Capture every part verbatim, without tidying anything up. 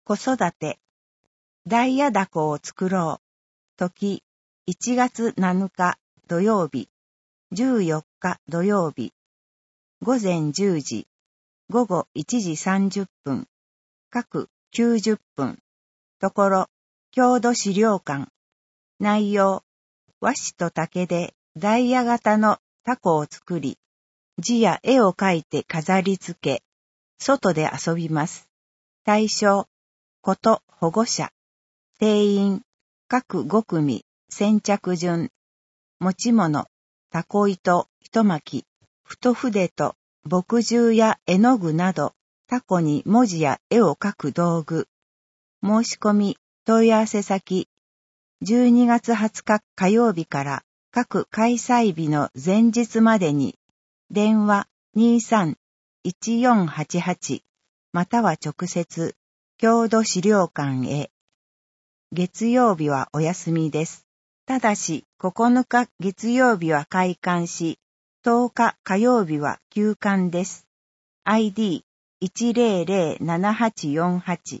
子育て。ダイヤダコを作ろう。時、いちがつなのか土曜日、じゅうよっか土曜日。午前じゅうじ、午後いちじさんじゅっぷん。各きゅうじゅっぷん。ところ、郷土資料館。内容、和紙と竹でダイヤ型のタコを作り、字や絵を描いて飾り付け、外で遊びます。対象、子と保護者。定員、各ごくみ、先着順。持ち物、タコ糸、糸巻き、太筆と墨汁や絵の具など、タコに文字や絵を描く道具。申し込み、問い合わせ先。じゅうにがつはつか火曜日から各開催日の前日までに、電話 にさんいちよんはちはち または直接、郷土資料館へ。月曜日はお休みです。ただし、ここのか月曜日は開館し、とおか火曜日は休館です。アイディーいちぜろぜろななはちよんはち。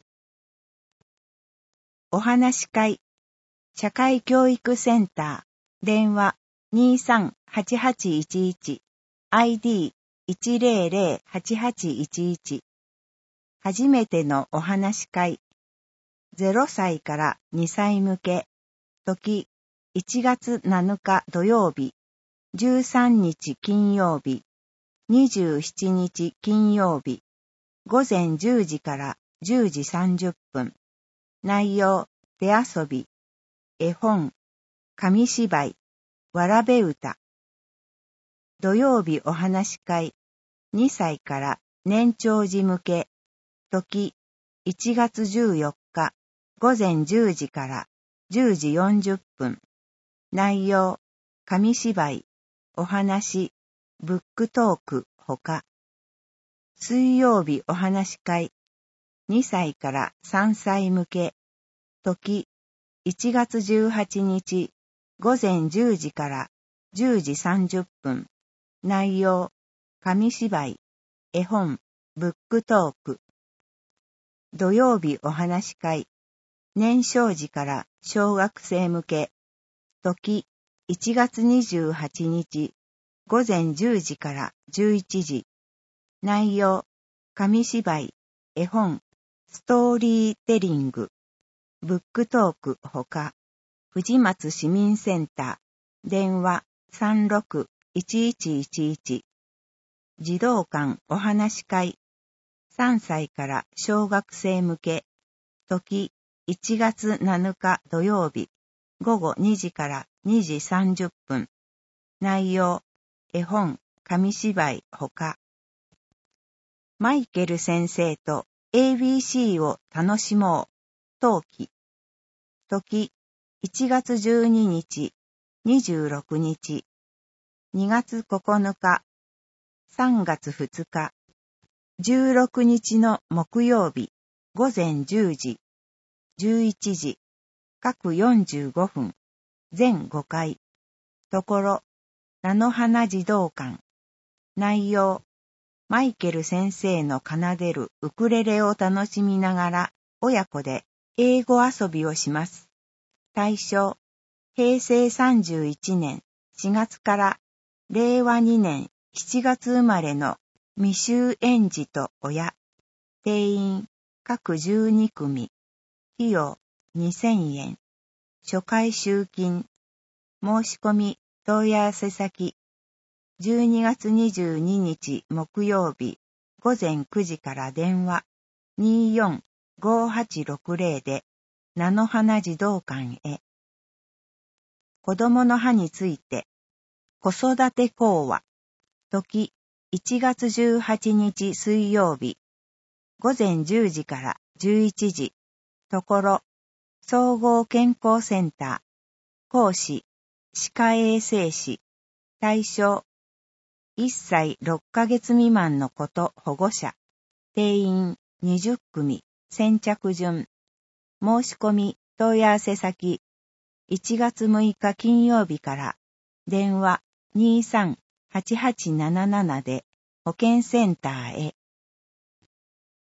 お話し会。社会教育センター。電話 にさんはちはちいちいち。アイディーいちぜろぜろはちはちいちいち。初めてのお話し会。ゼロさいからにさい向け。時、いちがつなのか土曜日、じゅうさんにち金曜日、にじゅうしちにち金曜日、午前じゅうじからじゅうじさんじゅっぷん。内容、手遊び、絵本、紙芝居、わらべ歌。土曜日お話し会、にさいから年長児向け。時、いちがつじゅうよっか、午前じゅうじからじゅうじよんじゅっぷん。内容、紙芝居、お話、ブックトークほか。水曜日お話し会、にさいからさんさい向け。時、いちがつじゅうはちにち、午前じゅうじからじゅうじさんじゅっぷん。内容、紙芝居、絵本、ブックトーク。土曜日お話し会、年少時から小学生向け。時、いちがつにじゅうはちにち、午前じゅうじからじゅういちじ。内容、紙芝居、絵本、ストーリーテリング、ブックトークほか。藤松市民センター、電話 さんろくいちいちいちいち。児童館お話し会、さんさいから小学生向け。時、いちがつなのか土曜日、午後にじからにじさんじゅっぷん。内容、絵本、紙芝居ほか。マイケル先生と エービーシー を楽しもう。冬季。時、いちがつじゅうににち、にじゅうろくにち、にがつここのか、さんがつふつか、じゅうろくにちの木曜日、午前じゅうじ、じゅういちじ、各よんじゅうごふん、全ごかい。ところ、菜の花児童館。内容、マイケル先生の奏でるウクレレを楽しみながら、親子で英語遊びをします。対象、へいせいさんじゅういちねんしがつかられいわにねんしちがつ生まれの未就園児と親。定員、各じゅうにくみ。費用、にせんえん。初回集金。申し込み、問い合わせ先。じゅうにがつにじゅうににち木曜日、午前くじから電話 にーよんごはちろくぜろ で、菜の花児童館へ。子供の歯について、子育て講話。時、いちがつじゅうはちにち水曜日、午前じゅうじからじゅういちじ。ところ、総合健康センター。講師、歯科衛生士。対象、いっさいろっかげつ未満の子と保護者。定員にじゅっくみ、先着順。申し込み、問い合わせ先。いちがつむいか金曜日から、電話 にーさんはちはちななな で保健センターへ。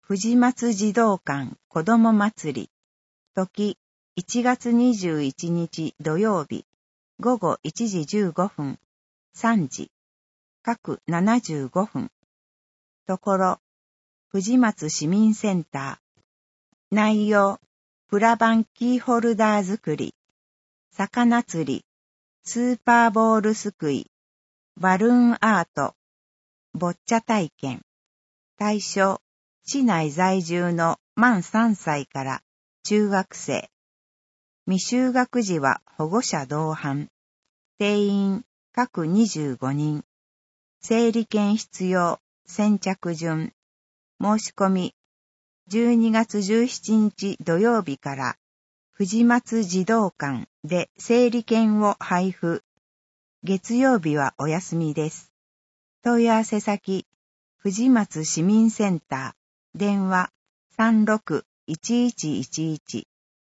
藤松児童館子ども祭り、時いちがつにじゅういちにち土曜日、ごごいちじじゅうごふん、さんじ、各ななじゅうごふん。ところ、藤松市民センター。内容、プラバンキーホルダー作り、魚釣り、スーパーボールすくい、バルーンアート、ボッチャ体験。対象、市内在住の満さんさいから中学生。未就学児は保護者同伴。定員、各にじゅうごにん。整理券必要、先着順。申し込み、じゅうにがつじゅうしちにち土曜日から藤松児童館で整理券を配布。月曜日はお休みです。問い合わせ先、藤松市民センター、電話 さんろくいちいちいちいち。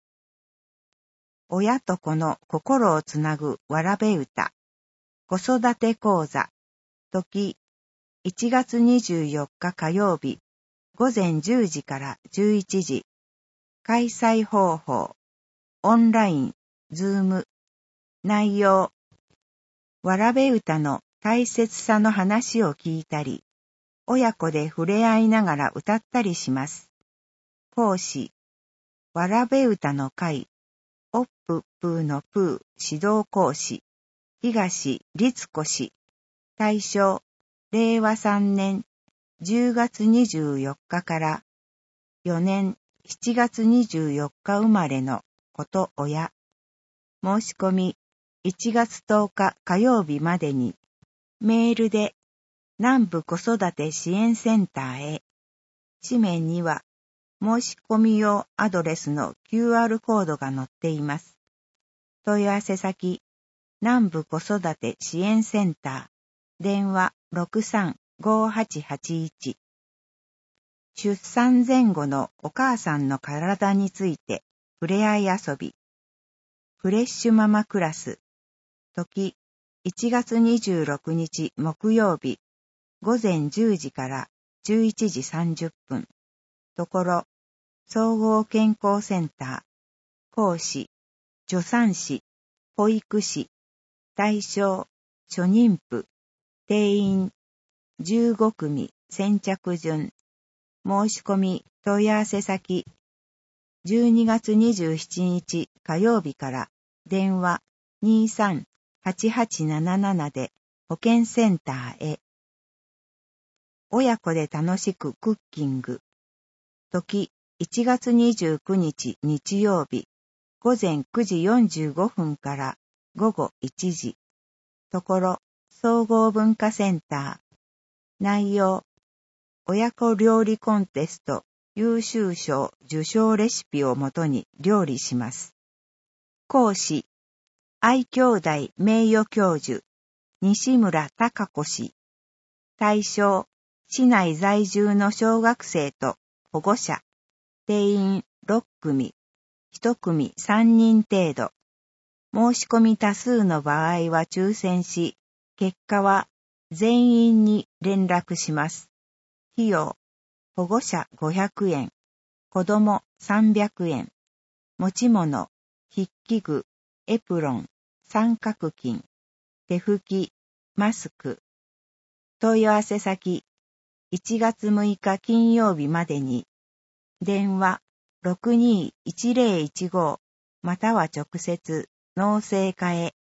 親と子の心をつなぐわらべ歌。子育て講座。時、いちがつにじゅうよっか火曜日、ごぜんじゅうじからじゅういちじ。開催方法。オンライン、ズーム。内容。わらべ歌の大切さの話を聞いたり、親子で触れ合いながら歌ったりします。講師。わらべ歌の会。おっぷっぷーのぷー指導講師。東律子氏。対象。れいわさんねんじゅうがつにじゅうよっかからよねんしちがつにじゅうよっか生まれの子と親。申し込みいちがつとおか火曜日までにメールで南部子育て支援センターへ。紙面には申し込み用アドレスの キューアール コードが載っています。問い合わせ先南部子育て支援センター電話 ろくさんごはちはちいち。出産前後のお母さんの体について触れ合い遊び。フレッシュママクラス。時、いちがつにじゅうろくにち木曜日、ごぜんじゅうじからじゅういちじさんじゅっぷん。ところ、総合健康センター。講師、助産師、保育士。対象、初妊婦。定員、じゅうごくみ、先着順。申し込み、問い合わせ先。じゅうにがつにじゅうしちにち火曜日から電話 にさんはちはちなななな で保健センターへ。親子で楽しくクッキング。時、いちがつにじゅうくにち日曜日、ごぜんくじよんじゅうごふんからごごいちじ。ところ、総合文化センター。内容。親子料理コンテスト優秀賞受賞レシピをもとに料理します。講師。愛兄弟名誉教授。西村貴子氏。対象。市内在住の小学生と保護者。定員ろっくみ。いちくみさんにん程度。申し込み多数の場合は抽選し、結果は全員に連絡します。費用。保護者ごひゃくえん。子供さんびゃくえん。持ち物。筆記具。エプロン。三角巾。手拭き。マスク。問い合わせ先。いちがつむいか金曜日までに。電話 ろくにーいちぜろいちご または直接農政課へ。